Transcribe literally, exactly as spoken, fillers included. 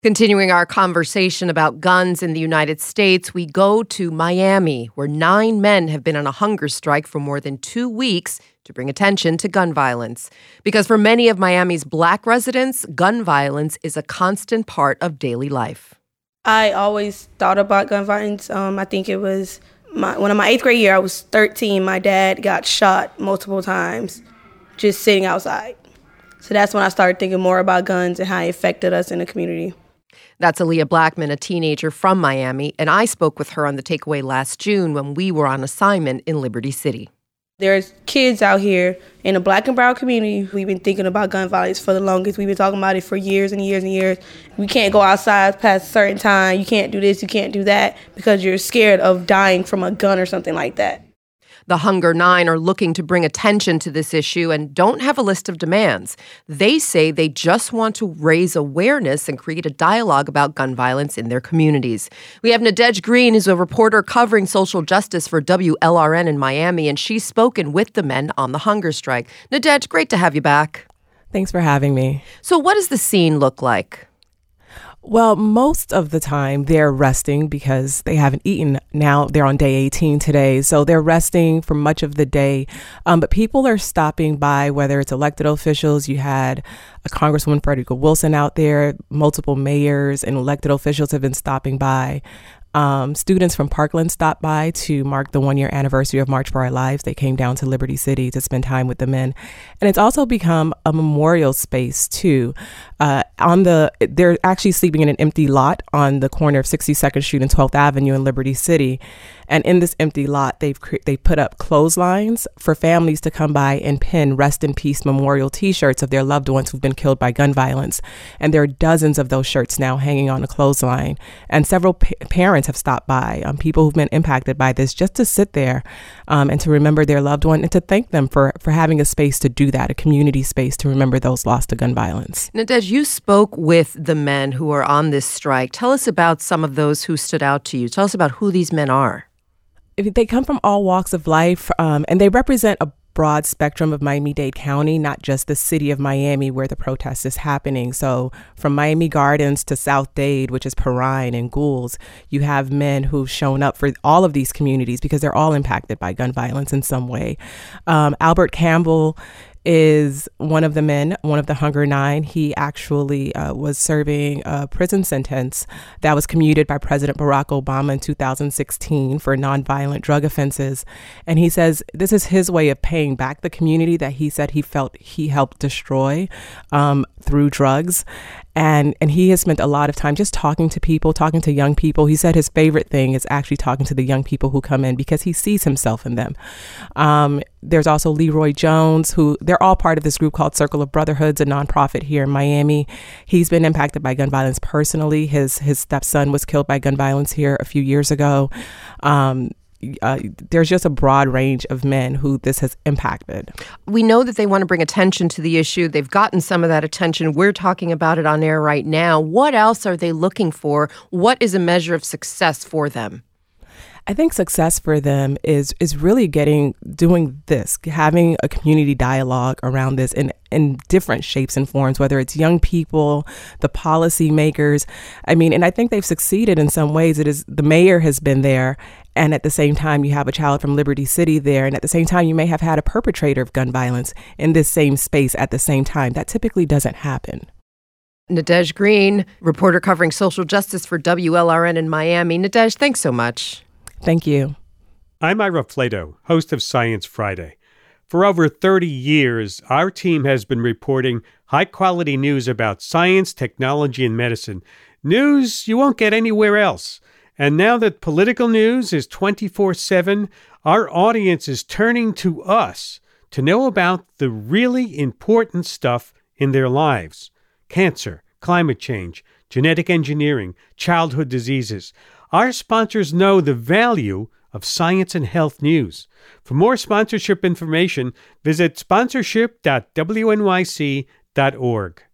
Continuing our conversation about guns in the United States, we go to Miami, where nine men have been on a hunger strike for more than two weeks to bring attention to gun violence. Because for many of Miami's Black residents, gun violence is a constant part of daily life. I always thought about gun violence. Um, I think it was my, when in my eighth grade year, I was thirteen. My dad got shot multiple times just sitting outside. So that's when I started thinking more about guns and how it affected us in the community. That's Aaliyah Blackman, a teenager from Miami, and I spoke with her on The Takeaway last June when we were on assignment in Liberty City. There's kids out here in the Black and brown community. We've been thinking about gun violence for the longest. We've been talking about it for years and years and years. We can't go outside past a certain time. You can't do this, you can't do that, because you're scared of dying from a gun or something like that. The Hunger Nine are looking to bring attention to this issue and don't have a list of demands. They say they just want to raise awareness and create a dialogue about gun violence in their communities. We have Nadege Green, who's a reporter covering social justice for W L R N in Miami, and she's spoken with the men on the hunger strike. Nadege, great to have you back. Thanks for having me. So what does the scene look like? Well, most of the time they're resting because they haven't eaten. Now they're on day eighteen today, so they're resting for much of the day. Um, but people are stopping by, whether it's elected officials. You had a Congresswoman Frederica Wilson out there. Multiple mayors and elected officials have been stopping by. Um, students from Parkland stopped by to mark the one-year anniversary of March for Our Lives. They came down to Liberty City to spend time with the men. And it's also become a memorial space, too. Uh, on the, they're actually sleeping in an empty lot on the corner of sixty-second Street and twelfth Avenue in Liberty City. And in this empty lot, they've cre- they put up clotheslines for families to come by and pin Rest in Peace memorial T-shirts of their loved ones who've been killed by gun violence. And there are dozens of those shirts now hanging on a clothesline. And several pa- parents have stopped by, um, people who've been impacted by this, just to sit there um, and to remember their loved one and to thank them for, for having a space to do that, a community space to remember those lost to gun violence. Nadege, you spoke with the men who are on this strike. Tell us about some of those who stood out to you. Tell us about who these men are. They come from all walks of life, um, and they represent a broad spectrum of Miami-Dade County, not just the city of Miami where the protest is happening. So from Miami Gardens to South Dade, which is Perrine and Goulds, you have men who've shown up for all of these communities because they're all impacted by gun violence in some way. Um, Albert Campbell is one of the men, one of the Hunger Nine. He actually uh, was serving a prison sentence that was commuted by President Barack Obama in two thousand sixteen for nonviolent drug offenses. And he says this is his way of paying back the community that he said he felt he helped destroy um, through drugs. And and he has spent a lot of time just talking to people, talking to young people. He said his favorite thing is actually talking to the young people who come in because he sees himself in them. Um, there's also Leroy Jones, who they're all part of this group called Circle of Brotherhoods, a nonprofit here in Miami. He's been impacted by gun violence personally. His his stepson was killed by gun violence here a few years ago. Um, Uh, there's just a broad range of men who this has impacted. We know that they want to bring attention to the issue. They've gotten some of that attention. We're talking about it on air right now. What else are they looking for? What is a measure of success for them? I think success for them is is really getting, doing this, having a community dialogue around this in, in different shapes and forms, whether it's young people, the policymakers. I mean, and I think they've succeeded in some ways. It is, the mayor has been there, and at the same time, you have a child from Liberty City there, and at the same time, you may have had a perpetrator of gun violence in this same space at the same time. That typically doesn't happen. Nadege Green, reporter covering social justice for W L R N in Miami. Nadege, thanks so much. Thank you. I'm Ira Flato, host of Science Friday. For over thirty years, our team has been reporting high-quality news about science, technology, and medicine. News you won't get anywhere else. And now that political news is twenty-four seven, our audience is turning to us to know about the really important stuff in their lives. Cancer, climate change, genetic engineering, childhood diseases. Our sponsors know the value of science and health news. For more sponsorship information, visit sponsorship dot w n y c dot org.